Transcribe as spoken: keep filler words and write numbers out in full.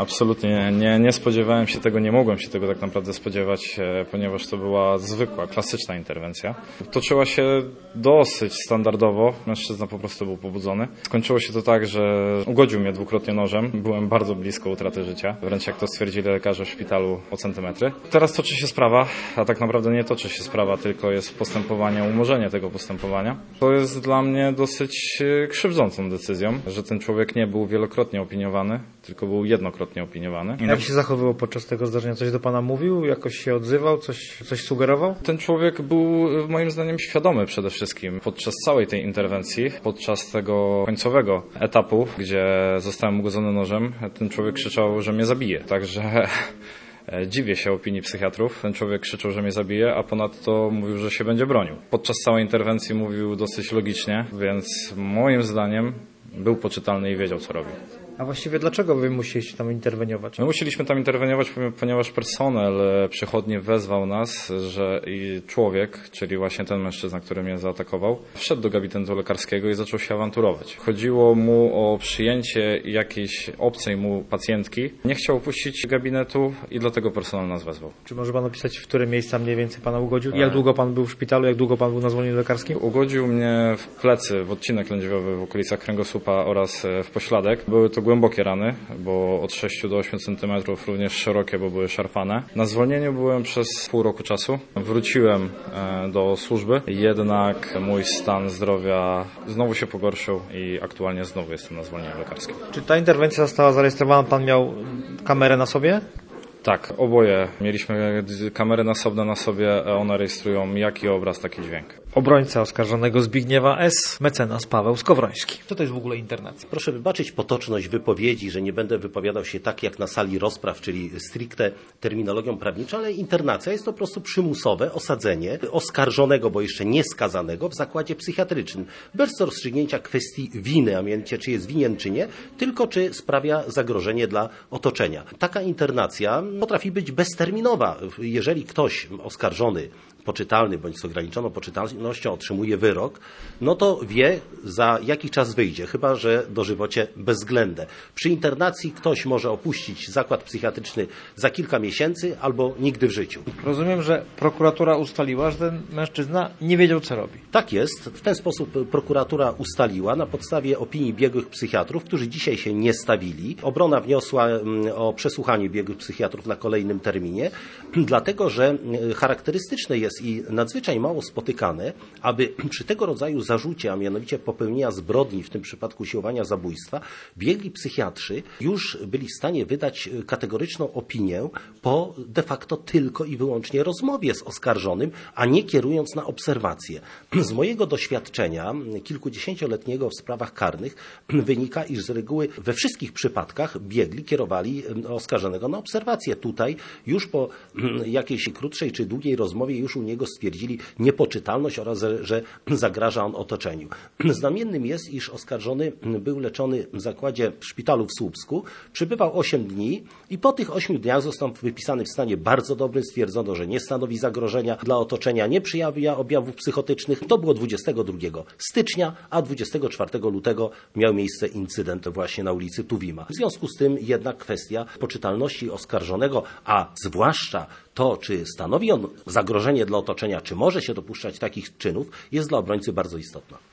absolutnie nie. nie. Nie spodziewałem się tego, nie mogłem się tego tak naprawdę spodziewać, ponieważ to była zwykła, klasyczna interwencja. Toczyła się dosyć standardowo, mężczyzna po prostu był pobudzony. Skończyło się to tak, że ugodził mnie dwukrotnie nożem, byłem bardzo blisko utraty życia, wręcz jak to stwierdzili lekarze w szpitalu o centymetry. Teraz toczy się sprawa, a tak naprawdę nie toczy się sprawa, tylko jest postępowanie, umorzenie tego postępowania. To jest dla mnie dosyć krzywdzącą decyzją, że ten człowiek nie był wielokrotnie opiniowany, tylko był jednokrotnie opiniowany. Jak się zachowywał podczas tego zdarzenia? Coś do pana mówił? Jakoś się odzywał? Coś, coś sugerował? Ten człowiek był moim zdaniem świadomy przede wszystkim podczas całej tej interwencji, podczas tego końcowego etapu, gdzie zostałem ugodzony nożem, ten człowiek krzyczał, że mnie zabije. Także dziwię się opinii psychiatrów. Ten człowiek krzyczał, że mnie zabije, a ponadto mówił, że się będzie bronił. Podczas całej interwencji mówił dosyć logicznie, więc moim zdaniem był poczytalny i wiedział, co robi. A właściwie dlaczego wy musieliście tam interweniować? My musieliśmy tam interweniować, ponieważ personel przychodni wezwał nas, że i człowiek, czyli właśnie ten mężczyzna, który mnie zaatakował, wszedł do gabinetu lekarskiego i zaczął się awanturować. Chodziło mu o przyjęcie jakiejś obcej mu pacjentki. Nie chciał opuścić gabinetu i dlatego personel nas wezwał. Czy może pan opisać, w które miejsca mniej więcej pana ugodził? Jak długo pan był w szpitalu? Jak długo pan był na zwolnieniu lekarskim? Ugodził mnie w plecy, w odcinek lędźwiowy, w okolicach kręgosłupa oraz w pośladek. Były to głębokie rany, bo od sześciu do ośmiu centymetrów, również szerokie, bo były szarpane. Na zwolnieniu byłem przez pół roku czasu. Wróciłem do służby, jednak mój stan zdrowia znowu się pogorszył i aktualnie znowu jestem na zwolnieniu lekarskim. Czy ta interwencja została zarejestrowana? Pan miał kamerę na sobie? Tak, oboje mieliśmy kamery nasobne na sobie, one rejestrują jak i obraz, tak i dźwięk. Obrońca oskarżonego Zbigniewa S., mecenas Paweł Skowroński. Co to jest w ogóle internacja? Proszę wybaczyć potoczność wypowiedzi, że nie będę wypowiadał się tak jak na sali rozpraw, czyli stricte terminologią prawniczą, ale internacja jest to po prostu przymusowe osadzenie oskarżonego, bo jeszcze nie skazanego w zakładzie psychiatrycznym. Bez rozstrzygnięcia kwestii winy, a mianowicie czy jest winien czy nie, tylko czy sprawia zagrożenie dla otoczenia. Taka internacja potrafi być bezterminowa. Jeżeli ktoś oskarżony, poczytalny bądź z ograniczoną poczytalnością otrzymuje wyrok, no to wie, za jaki czas wyjdzie, chyba że dożywocie bezwzględne. Przy internacji ktoś może opuścić zakład psychiatryczny za kilka miesięcy albo nigdy w życiu. Rozumiem, że prokuratura ustaliła, że ten mężczyzna nie wiedział, co robi. Tak jest. W ten sposób prokuratura ustaliła na podstawie opinii biegłych psychiatrów, którzy dzisiaj się nie stawili. Obrona wniosła o przesłuchanie biegłych psychiatrów na kolejnym terminie, dlatego że charakterystyczne jest i nadzwyczaj mało spotykane, aby przy tego rodzaju zarzucie, a mianowicie popełnienia zbrodni, w tym przypadku siłowania zabójstwa, biegli psychiatrzy już byli w stanie wydać kategoryczną opinię po de facto tylko i wyłącznie rozmowie z oskarżonym, a nie kierując na obserwację. Z mojego doświadczenia kilkudziesięcioletniego w sprawach karnych wynika, iż z reguły we wszystkich przypadkach biegli kierowali oskarżonego na obserwację. Tutaj już po jakiejś krótszej czy długiej rozmowie już u niego stwierdzili niepoczytalność oraz, że zagraża on otoczeniu. Znamiennym jest, iż oskarżony był leczony w zakładzie w szpitalu w Słupsku, przebywał osiem dni i po tych ośmiu dniach został wypisany w stanie bardzo dobrym. Stwierdzono, że nie stanowi zagrożenia dla otoczenia, nie przejawia objawów psychotycznych. To było dwudziestego drugiego stycznia, a dwudziestego czwartego lutego miał miejsce incydent właśnie na ulicy Tuwima. W związku z tym jednak kwestia poczytalności oskarżonego, a zwłaszcza to, czy stanowi on zagrożenie dla otoczenia, czy może się dopuszczać takich czynów, jest dla obrońcy bardzo istotna.